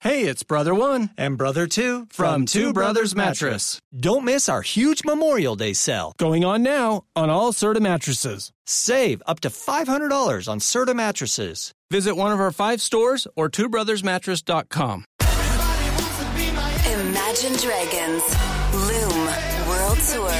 Hey, it's Brother One and Brother Two from Two Brothers Mattress. Don't miss our huge Memorial Day sale. Going on now on all Serta mattresses. Save up to $500 on Serta mattresses. Visit one of our 5 stores or twobrothersmattress.com. Imagine Dragons Loom World Tour.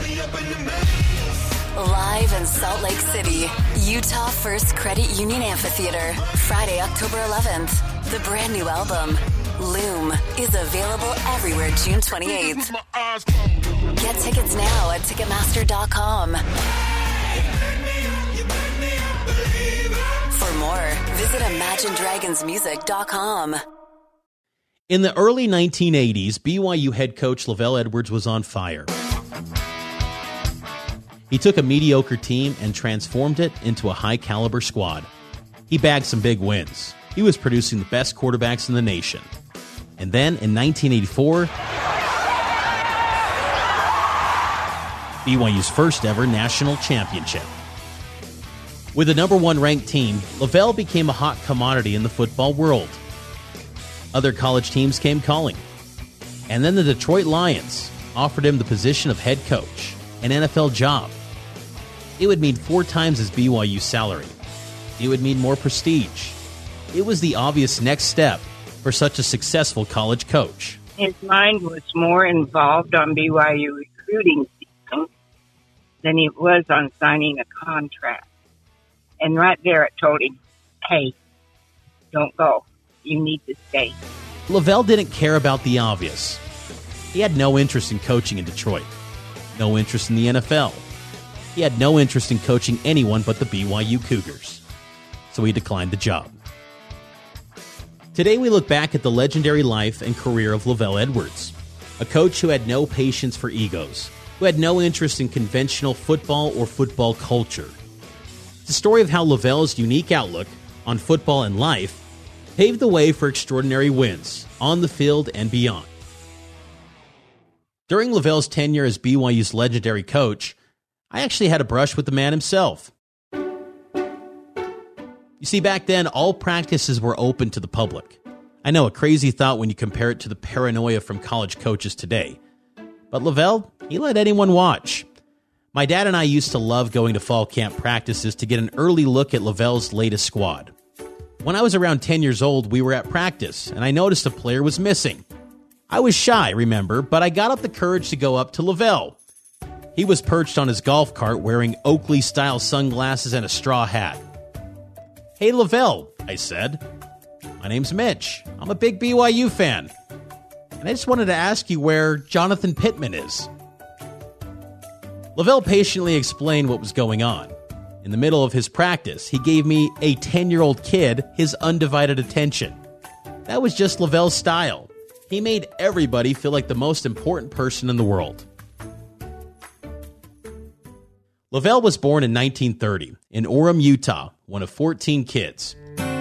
Live in Salt Lake City, Utah First Credit Union Amphitheater, Friday, October 11th. The brand new album, Loom, is available everywhere June 28th. Get tickets now at Ticketmaster.com. For more, visit ImagineDragonsMusic.com. In the early 1980s, BYU head coach LaVell Edwards was on fire. He took a mediocre team and transformed it into a high-caliber squad. He bagged some big wins. He was producing the best quarterbacks in the nation. And then, in 1984, BYU's first ever national championship. With the number 1 ranked team, LaVell became a hot commodity in the football world. Other college teams came calling. And then the Detroit Lions offered him the position of head coach, an NFL job. It would mean 4 times his BYU salary. It would mean more prestige. It was the obvious next step for such a successful college coach. His mind was more involved on BYU recruiting season than he was on signing a contract. And right there it told him, hey, don't go. You need to stay. LaVell didn't care about the obvious. He had no interest in coaching in Detroit. No interest in the NFL. He had no interest in coaching anyone but the BYU Cougars. So he declined the job. Today we look back at the legendary life and career of LaVell Edwards, a coach who had no patience for egos, who had no interest in conventional football or football culture. It's a story of how LaVell's unique outlook on football and life paved the way for extraordinary wins on the field and beyond. During LaVell's tenure as BYU's legendary coach, I actually had a brush with the man himself. You see, back then, all practices were open to the public. I know, a crazy thought when you compare it to the paranoia from college coaches today. But LaVell, he let anyone watch. My dad and I used to love going to fall camp practices to get an early look at LaVell's latest squad. When I was around 10 years old, we were at practice, and I noticed a player was missing. I was shy, remember, but I got up the courage to go up to LaVell. He was perched on his golf cart wearing Oakley-style sunglasses and a straw hat. "Hey, LaVell," I said. "My name's Mitch. I'm a big BYU fan. And I just wanted to ask you where Jonathan Pittman is." LaVell patiently explained what was going on. In the middle of his practice, he gave me, a 10-year-old kid, his undivided attention. That was just LaVell's style. He made everybody feel like the most important person in the world. LaVell was born in 1930 in Orem, Utah, one of 14 kids.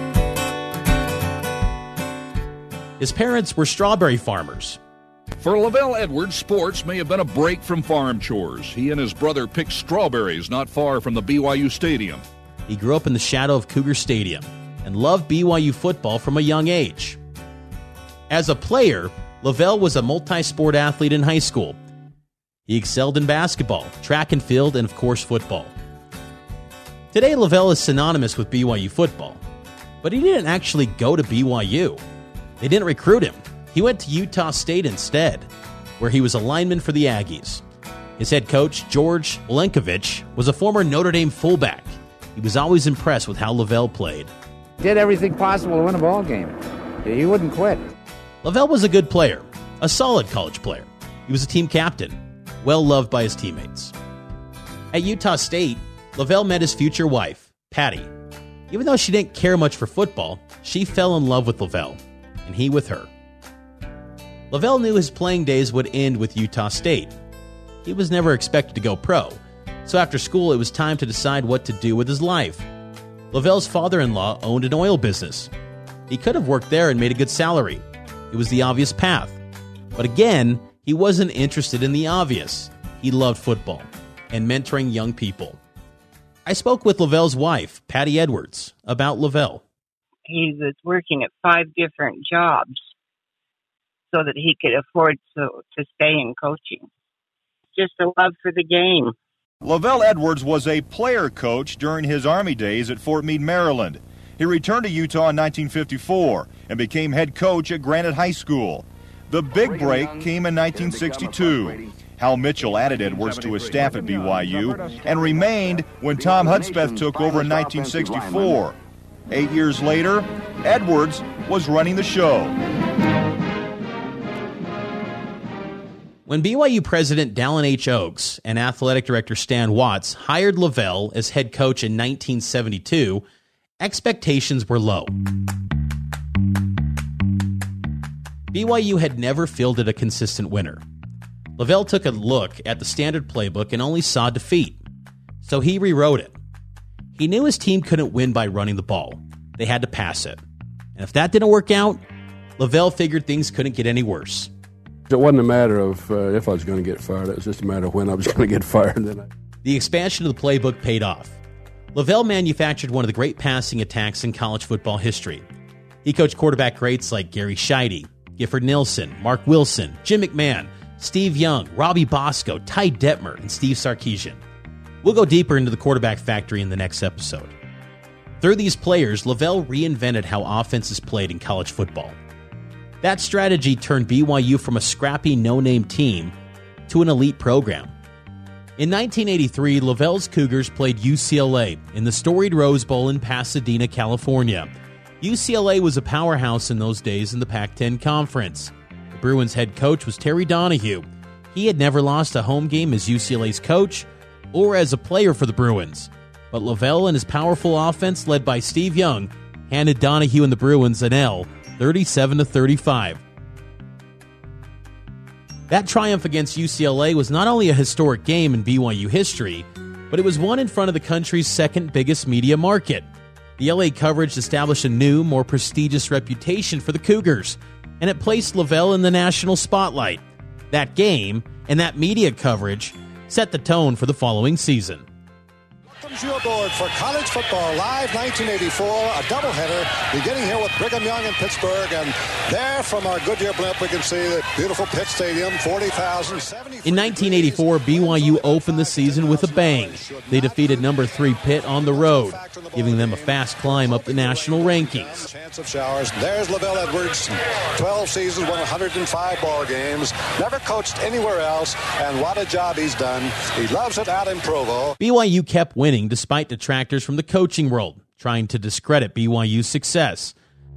His parents were strawberry farmers. For LaVell Edwards, sports may have been a break from farm chores. He and his brother picked strawberries not far from the BYU Stadium. He grew up in the shadow of Cougar Stadium and loved BYU football from a young age. As a player, LaVell was a multi-sport athlete in high school. He excelled in basketball, track and field, and of course football. Today, LaVell is synonymous with BYU football, but he didn't actually go to BYU. They didn't recruit him. He went to Utah State instead, where he was a lineman for the Aggies. His head coach, George Olenkovich, was a former Notre Dame fullback. He was always impressed with how LaVell played. Did everything possible to win a ball game. He wouldn't quit. LaVell was a good player, a solid college player. He was a team captain, well loved by his teammates. At Utah State, LaVell met his future wife, Patty. Even though she didn't care much for football, she fell in love with LaVell, and he with her. LaVell knew his playing days would end with Utah State. He was never expected to go pro, so after school it was time to decide what to do with his life. LaVell's father-in-law owned an oil business. He could have worked there and made a good salary. It was the obvious path. But again, he wasn't interested in the obvious. He loved football and mentoring young people. I spoke with LaVell's wife, Patty Edwards, about LaVell. he was working at 5 different jobs so that he could afford to stay in coaching. Just a love for the game. LaVell Edwards was a player coach during his Army days at Fort Meade, Maryland. He returned to Utah in 1954 and became head coach at Granite High School. The big break came in 1962. Hal Mitchell added Edwards to his staff at BYU and remained when Tom Hudspeth took over in 1964. 8 years later, Edwards was running the show. When BYU President Dallin H. Oaks and Athletic Director Stan Watts hired LaVell as head coach in 1972, expectations were low. BYU had never fielded a consistent winner. LaVell took a look at the standard playbook and only saw defeat, so he rewrote it. He knew his team couldn't win by running the ball. They had to pass it. And if that didn't work out, LaVell figured things couldn't get any worse. It wasn't a matter of if I was going to get fired. It was just a matter of when I was going to get fired. The expansion of the playbook paid off. LaVell manufactured one of the great passing attacks in college football history. He coached quarterback greats like Gary Scheide, Gifford Nilsson, Mark Wilson, Jim McMahon, Steve Young, Robbie Bosco, Ty Detmer, and Steve Sarkisian. We'll go deeper into the quarterback factory in the next episode. Through these players, LaVell reinvented how offense is played in college football. That strategy turned BYU from a scrappy no-name team to an elite program. In 1983, LaVell's Cougars played UCLA in the storied Rose Bowl in Pasadena, California. UCLA was a powerhouse in those days in the Pac-10 Conference. The Bruins head coach was Terry Donahue. He had never lost a home game as UCLA's coach or as a player for the Bruins. But LaVell and his powerful offense, led by Steve Young, handed Donahue and the Bruins an L, 37-35. That triumph against UCLA was not only a historic game in BYU history, but it was one in front of the country's second biggest media market. The LA coverage established a new, more prestigious reputation for the Cougars, and it placed LaVell in the national spotlight. That game and that media coverage set the tone for the following season. Welcomes you aboard for College Football Live 1984, a doubleheader beginning here with Brigham Young in Pittsburgh, and there from our Goodyear blimp we can see the beautiful Pitt Stadium, 40,000. In 1984, BYU opened the season with a bang. They defeated number 3 Pitt on the road, giving them a fast climb up the national rankings. Chance of showers. There's LaVell Edwards, 12 seasons, won 105 ball games, never coached anywhere else, and what a job he's done. He loves it out in Provo. BYU kept winning despite detractors from the coaching world trying to discredit BYU's success.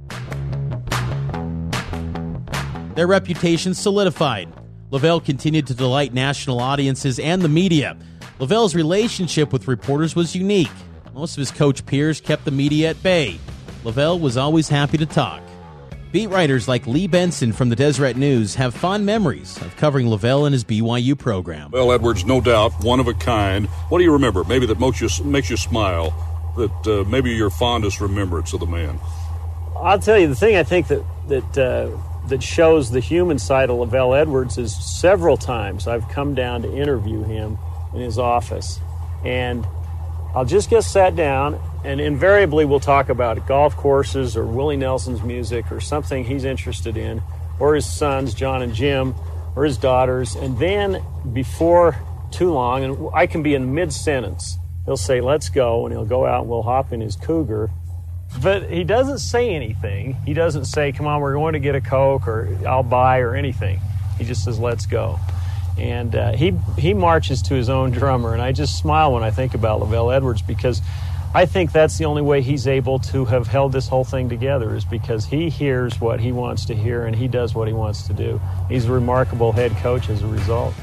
Their reputation solidified. LaVell continued to delight national audiences and the media. LaVell's relationship with reporters was unique. Most of his coach peers kept the media at bay. LaVell was always happy to talk. Beat writers like Lee Benson from the Deseret News have fond memories of covering LaVell and his BYU program. Well, Edwards, no doubt, one of a kind. What do you remember? Maybe that makes you smile, that maybe your fondest remembrance of the man. I'll tell you, the thing I think that shows the human side of LaVell Edwards is several times I've come down to interview him in his office. And I'll just get sat down, and invariably we'll talk about golf courses or Willie Nelson's music or something he's interested in, or his sons, John and Jim, or his daughters. And then before too long, and I can be in mid-sentence, he'll say, "Let's go," and he'll go out and we'll hop in his Cougar. But he doesn't say anything. He doesn't say, "Come on, we're going to get a Coke," or "I'll buy," or anything. He just says, "Let's go." And he marches to his own drummer, and I just smile when I think about LaVell Edwards, because I think that's the only way he's able to have held this whole thing together, is because he hears what he wants to hear and he does what he wants to do. He's a remarkable head coach as a result.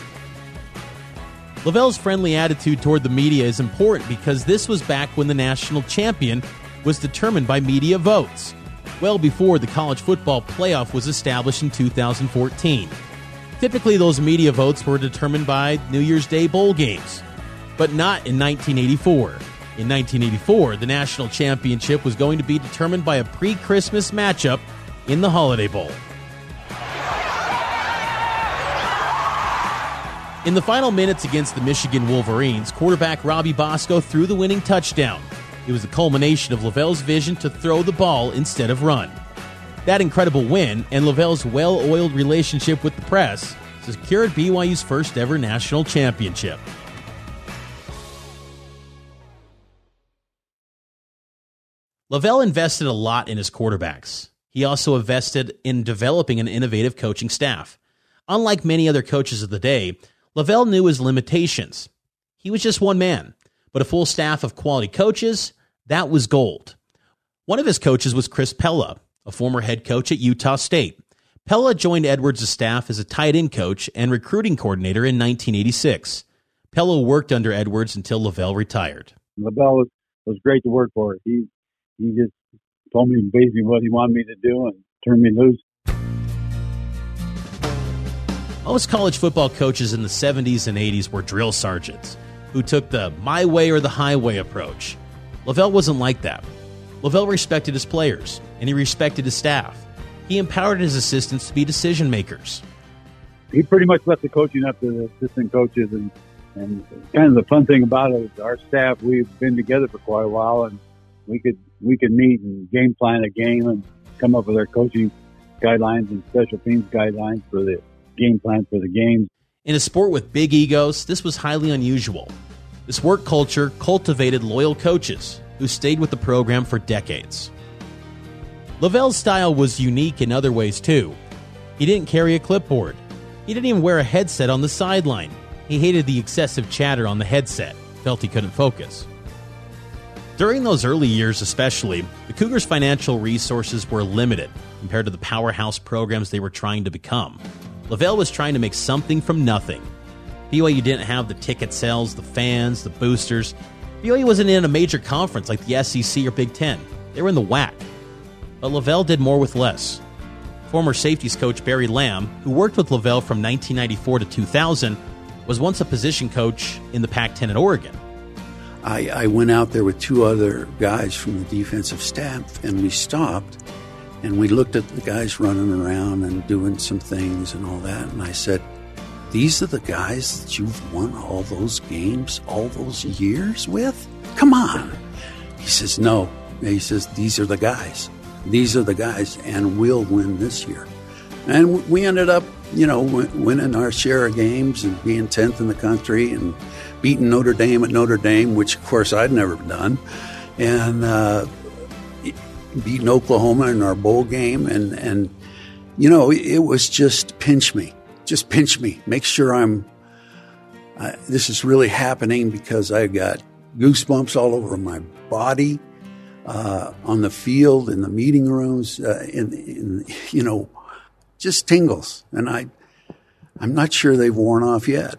LaVell's friendly attitude toward the media is important because this was back when the national champion was determined by media votes, well before the college football playoff was established in 2014. Typically, those media votes were determined by New Year's Day bowl games, but not in 1984. In 1984, the national championship was going to be determined by a pre-Christmas matchup in the Holiday Bowl. In the final minutes against the Michigan Wolverines, quarterback Robbie Bosco threw the winning touchdown. It was the culmination of LaVelle's vision to throw the ball instead of run. That incredible win and LaVelle's well-oiled relationship with the press secured BYU's first ever national championship. LaVelle invested a lot in his quarterbacks. He also invested in developing an innovative coaching staff. Unlike many other coaches of the day, LaVelle knew his limitations. He was just one man, but a full staff of quality coaches, that was gold. One of his coaches was Chris Pella, a former head coach at Utah State. Pella joined Edwards' staff as a tight end coach and recruiting coordinator in 1986. Pella worked under Edwards until LaVelle retired. LaVelle was great to work for. He just told me basically what he wanted me to do and turned me loose. Most college football coaches in the 70s and 80s were drill sergeants who took the my way or the highway approach. LaVelle wasn't like that. LaVelle respected his players, and he respected his staff. He empowered his assistants to be decision makers. He pretty much left the coaching up to the assistant coaches, and kind of the fun thing about it is our staff, we've been together for quite a while, and we could meet and game plan a game and come up with our coaching guidelines and special teams guidelines for the game plan for the games. In a sport with big egos, this was highly unusual. This work culture cultivated loyal coaches who stayed with the program for decades. LaVelle's style was unique in other ways too. He didn't carry a clipboard. He didn't even wear a headset on the sideline. He hated the excessive chatter on the headset, felt he couldn't focus. During those early years especially, the Cougars' financial resources were limited compared to the powerhouse programs they were trying to become. LaVelle was trying to make something from nothing. BYU didn't have the ticket sales, the fans, the boosters. BYU wasn't in a major conference like the SEC or Big Ten. They were in the WAC. But LaVelle did more with less. Former safeties coach Barry Lamb, who worked with LaVelle from 1994 to 2000, was once a position coach in the Pac-10 at Oregon. I went out there with two other guys from the defensive staff, and we stopped, and we looked at the guys running around and doing some things and all that, and I said, these are the guys that you've won all those games all those years with? Come on. He says, no. He says, these are the guys. These are the guys, and we'll win this year. And we ended up, winning our share of games and being 10th in the country and beating Notre Dame at Notre Dame, which, of course, I'd never done, and beating Oklahoma in our bowl game. And it was just pinch me. Just pinch me. Make sure this is really happening, because I got goosebumps all over my body, on the field, in the meeting rooms, just tingles. And I'm not sure they've worn off yet.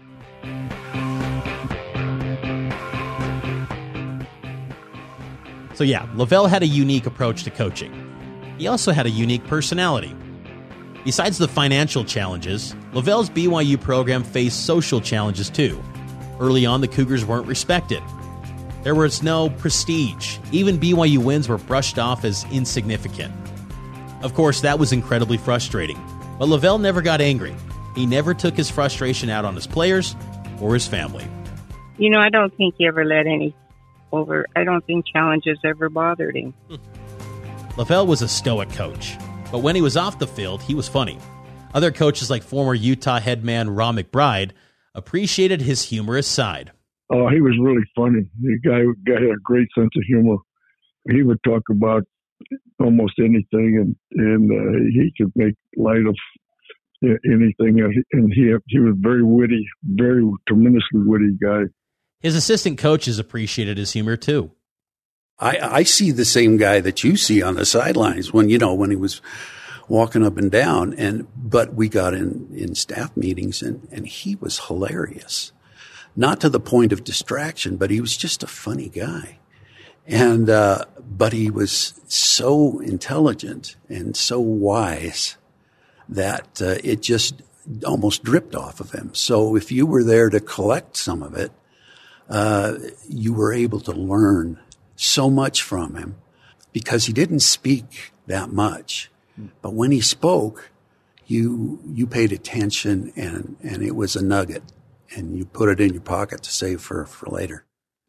So yeah, LaVelle had a unique approach to coaching. He also had a unique personality. Besides the financial challenges, LaVelle's BYU program faced social challenges too. Early on, the Cougars weren't respected. There was no prestige. Even BYU wins were brushed off as insignificant. Of course, that was incredibly frustrating. But LaVelle never got angry. He never took his frustration out on his players or his family. I don't think he ever let I don't think challenges ever bothered him. LaVelle was a stoic coach, but when he was off the field, he was funny. Other coaches like former Utah head man Ron McBride appreciated his humorous side. Oh, he was really funny. The guy had a great sense of humor. He would talk about almost anything, and he could make light of anything. And he was very witty, very tremendously witty guy. His assistant coaches appreciated his humor too. I see the same guy that you see on the sidelines when he was walking up and down, but we got in staff meetings and he was hilarious. Not to the point of distraction, but he was just a funny guy. And but he was so intelligent and so wise that it just almost dripped off of him. So if you were there to collect some of it, you were able to learn so much from him, because he didn't speak that much. But when he spoke, you paid attention, and it was a nugget, and you put it in your pocket to save for later.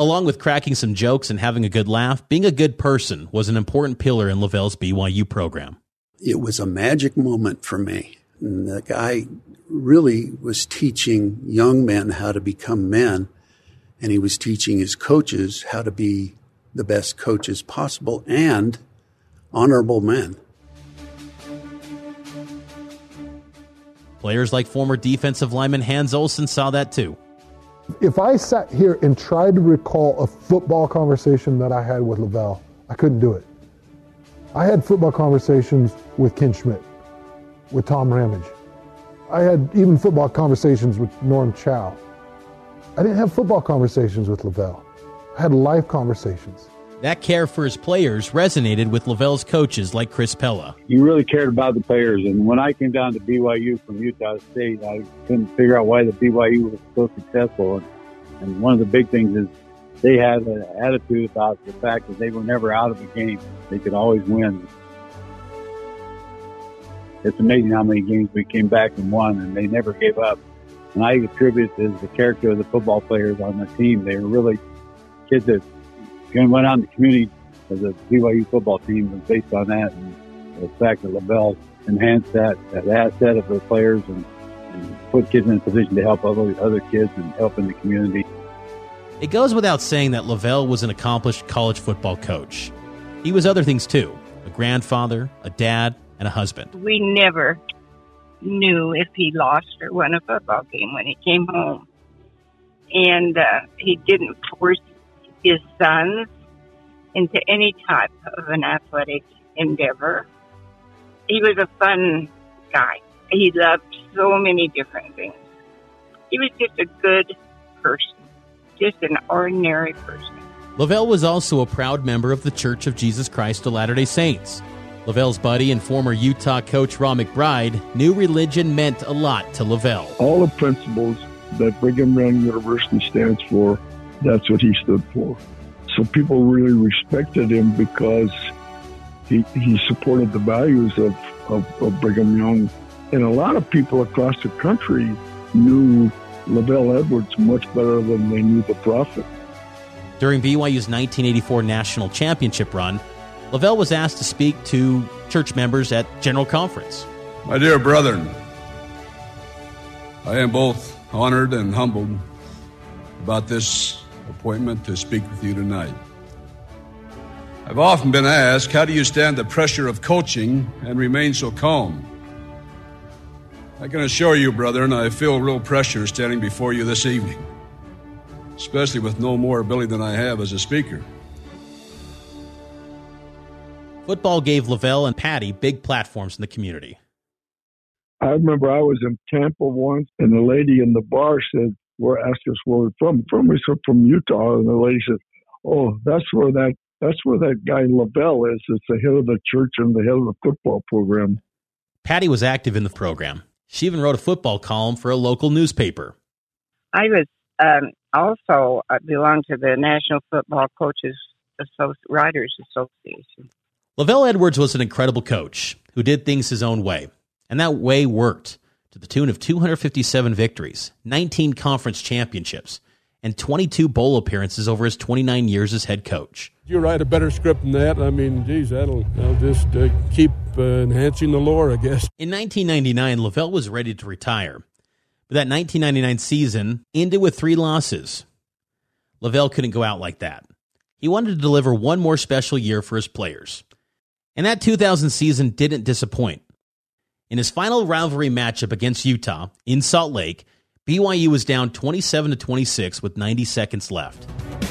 Along with cracking some jokes and having a good laugh, being a good person was an important pillar in LaVelle's BYU program. It was a magic moment for me. And the guy really was teaching young men how to become men, and he was teaching his coaches how to be the best coaches possible and honorable men. Players like former defensive lineman Hans Olsen saw that too. If I sat here and tried to recall a football conversation that I had with LaVelle, I couldn't do it. I had football conversations with Ken Schmidt, with Tom Ramage. I had even football conversations with Norm Chow. I didn't have football conversations with LaVelle. I had life conversations. That care for his players resonated with LaVelle's coaches like Chris Pella. He really cared about the players, and when I came down to BYU from Utah State, I couldn't figure out why the BYU was so successful. And one of the big things is they had an attitude about the fact that they were never out of a game. They could always win. It's amazing how many games we came back and won, and they never gave up. And I attribute it to the character of the football players on the team. They were really kids that went out in the community as a BYU football team was based on that. And the fact that LaVelle enhanced that asset of the players and put kids in a position to help other kids and help in the community. It goes without saying that LaVelle was an accomplished college football coach. He was other things too, a grandfather, a dad, and a husband. We never knew if he lost or won a football game when he came home. And he didn't force his sons into any type of an athletic endeavor. He was a fun guy. He loved so many different things. He was just a good person, just an ordinary person. LaVelle was also a proud member of the Church of Jesus Christ of Latter-day Saints. LaVelle's buddy and former Utah coach Ron McBride knew religion meant a lot to LaVelle. All the principles that Brigham Young University stands for, that's what he stood for. So people really respected him because he supported the values of Brigham Young. And a lot of people across the country knew LaVelle Edwards much better than they knew the prophet. During BYU's 1984 national championship run, LaVelle was asked to speak to church members at General Conference. My dear brethren, I am both honored and humbled about this appointment to speak with you tonight. I've often been asked, how do you stand the pressure of coaching and remain so calm? I can assure you, brethren, I feel real pressure standing before you this evening, especially with no more ability than I have as a speaker. Football gave LaVelle and Patty big platforms in the community. I remember I was in Tampa once, and the lady in the bar said, asked us where we're from. We said, from Utah. And the lady said, oh, that's where that guy LaVelle is. It's the head of the church and the head of the football program. Patty was active in the program. She even wrote a football column for a local newspaper. I was also belonged to the National Football Coaches Writers Association. LaVelle Edwards was an incredible coach who did things his own way, and that way worked to the tune of 257 victories, 19 conference championships, and 22 bowl appearances over his 29 years as head coach. You write a better script than that, I mean, geez, that'll just keep enhancing the lore, I guess. In 1999, LaVelle was ready to retire, but that 1999 season ended with 3 losses. LaVelle couldn't go out like that. He wanted to deliver one more special year for his players. And that 2000 season didn't disappoint. In his final rivalry matchup against Utah in Salt Lake, BYU was down 27-26 with 90 seconds left.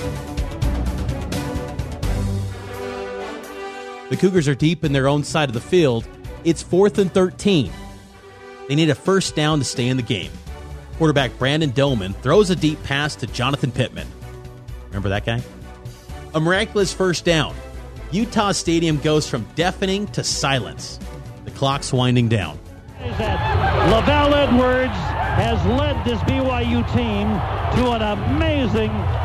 The Cougars are deep in their own side of the field. It's 4th and 13. They need a first down to stay in the game. Quarterback Brandon Doman throws a deep pass to Jonathan Pittman. Remember that guy? A miraculous first down. Utah Stadium goes from deafening to silence. The clock's winding down. LaVelle Edwards has led this BYU team to an amazing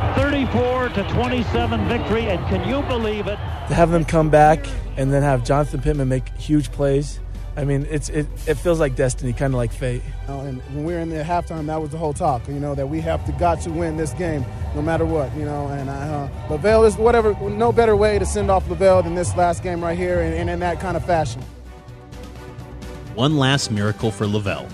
34-27 victory, and can you believe it? To have them come back and then have Jonathan Pittman make huge plays I mean, it feels like destiny, kind of like fate. And when we were in the halftime, that was the whole talk, that we got to win this game no matter what, and LaVell is no better way to send off LaVell than this last game right here and in that kind of fashion. One last miracle for LaVell.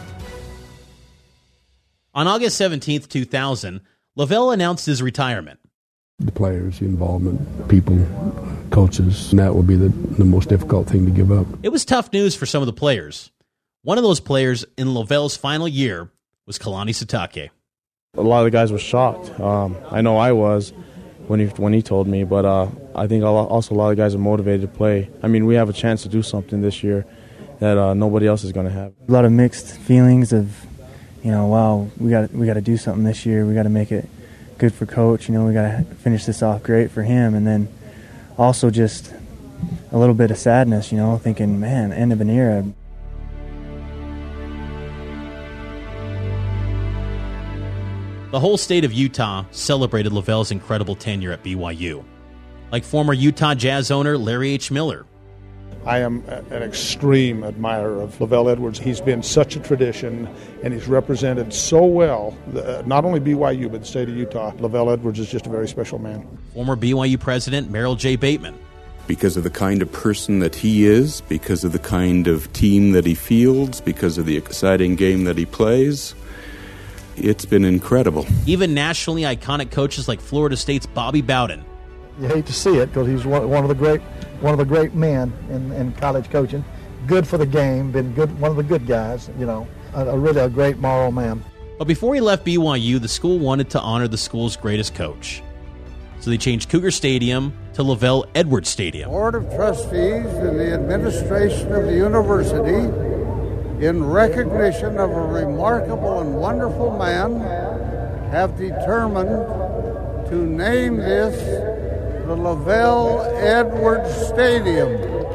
On August 17th, 2000, LaVell announced his retirement. The players, the involvement, people, coaches, and that will be the most difficult thing to give up. It was tough news for some of the players. One of those players in LaVell's final year was Kalani Sitake. A lot of the guys were shocked. I know I was when he told me, but I think also a lot of guys are motivated to play. I mean, we have a chance to do something this year that nobody else is going to have. A lot of mixed feelings of, wow, we got to do something this year. We got to make it good for Coach. We got to finish this off great for him, and then also just a little bit of sadness, thinking, man, end of an era. The whole state of Utah celebrated LaVell's incredible tenure at BYU, like former Utah Jazz owner Larry H. Miller. I am an extreme admirer of LaVell Edwards. He's been such a tradition, and he's represented so well, not only BYU, but the state of Utah. LaVell Edwards is just a very special man. Former BYU president Merrill J. Bateman. Because of the kind of person that he is, because of the kind of team that he fields, because of the exciting game that he plays, it's been incredible. Even nationally iconic coaches like Florida State's Bobby Bowden. You hate to see it because he's one of the great men in college coaching. Good for the game, been good, one of the good guys. Really a great moral man. But before he left BYU, the school wanted to honor the school's greatest coach, so they changed Cougar Stadium to LaVell Edwards Stadium. Board of Trustees and the administration of the university, in recognition of a remarkable and wonderful man, have determined to name this the LaVell Edwards Stadium.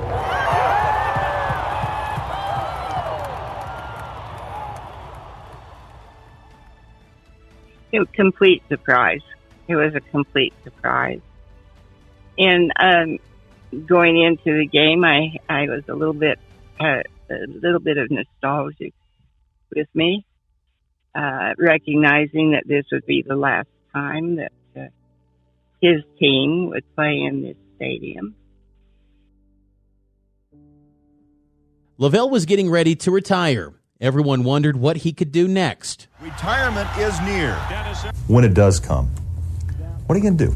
It was a complete surprise. It was a complete surprise. And going into the game, I was a little bit of nostalgia with me, recognizing that this would be the last time that his team would play in this stadium. LaVell was getting ready to retire. Everyone wondered what he could do next. Retirement is near. When it does come, what are you going to do?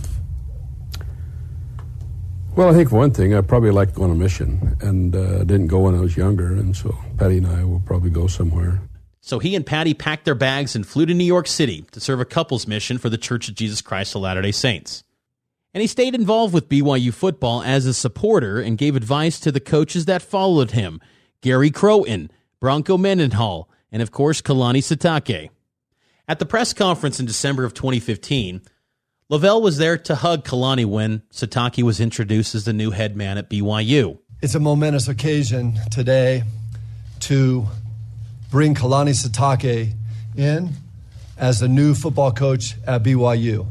Well, I think for one thing, I probably like to go on a mission, and didn't go when I was younger, and so Patty and I will probably go somewhere. So he and Patty packed their bags and flew to New York City to serve a couple's mission for the Church of Jesus Christ of Latter-day Saints. And he stayed involved with BYU football as a supporter and gave advice to the coaches that followed him, Gary Crowton, Bronco Mendenhall, and of course, Kalani Sitake. At the press conference in December of 2015, LaVell was there to hug Kalani when Sitake was introduced as the new head man at BYU. It's a momentous occasion today to bring Kalani Sitake in as the new football coach at BYU.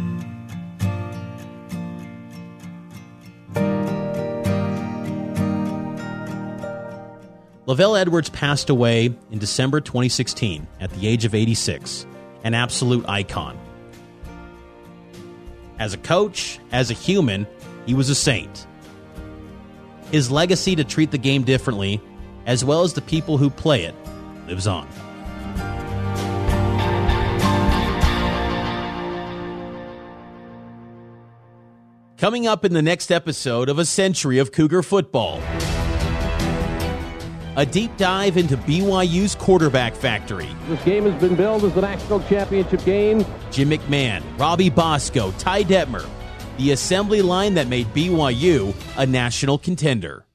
LaVell Edwards passed away in December 2016 at the age of 86, an absolute icon. As a coach, as a human, he was a saint. His legacy to treat the game differently, as well as the people who play it, lives on. Coming up in the next episode of A Century of Cougar Football, a deep dive into BYU's quarterback factory. This game has been billed as the national championship game. Jim McMahon, Robbie Bosco, Ty Detmer, the assembly line that made BYU a national contender.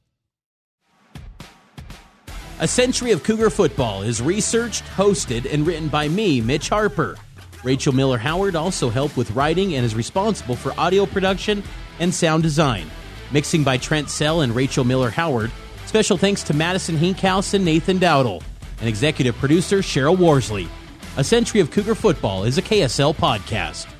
A Century of Cougar Football is researched, hosted, and written by me, Mitch Harper. Rachel Miller-Howard also helped with writing and is responsible for audio production and sound design. Mixing by Trent Sell and Rachel Miller-Howard. Special thanks to Madison Hinkhouse and Nathan Dowdle. And executive producer Cheryl Worsley. A Century of Cougar Football is a KSL podcast.